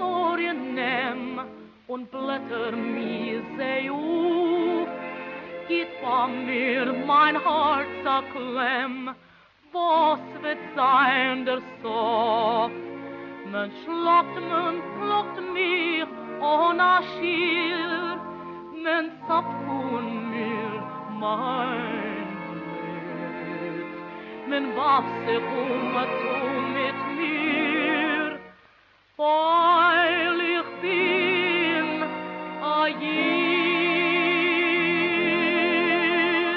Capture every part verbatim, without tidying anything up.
Historien nehm und blätter mir sie auf, geht von mir mein Herz a Klemm, was wird sein der Sof? Men schlagt, men plockt mir on a Schier, men satt von mir mein Blut, men warf sich um a tu mit mir, weil ich bin a Jid.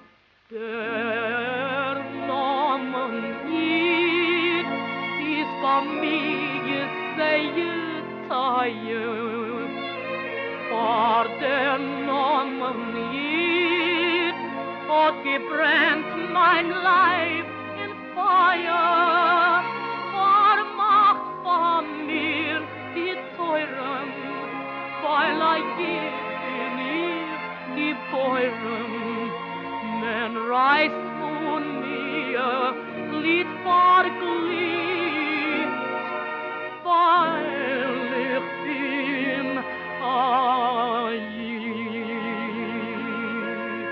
Der Namen Jid ist bei mir sehr teuer, vor der Namen Jid hat gebrennt mein Leib in Feuer, war Macht von mir die Teuren, weil er geht in ihr die Beuren, men reißt von mir Lied vor Glied, weil ich bin a Jid.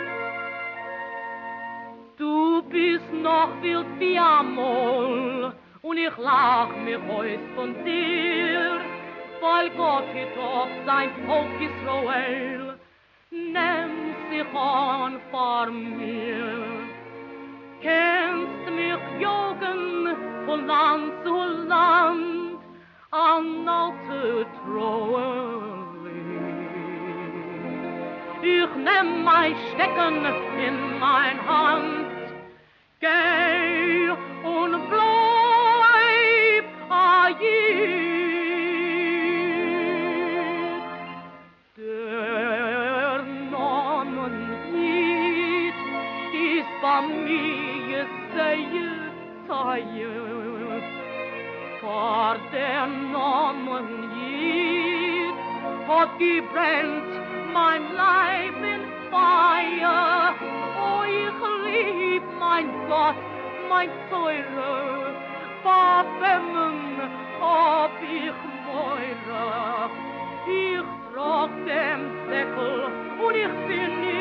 Du bist noch wild wie amol, und ich lach mir heus von dir, weil Gott hat auf sein Volk Israel, nimm sich an vor mir. Kennst mich jogen von Land zu Land, an alte Treue. Ich nehm mein Stecken in mein Hand, geh und bleib a Jid. Der Namen Jid ist bei mir sehr teuer, vor der Namen Jid hat gebrennt mein Leib in Feuer. Oh, ich lieb mein Gott, mein Teurer, verwemmen hab ich Meure. Ich trag den Säckel und ich bin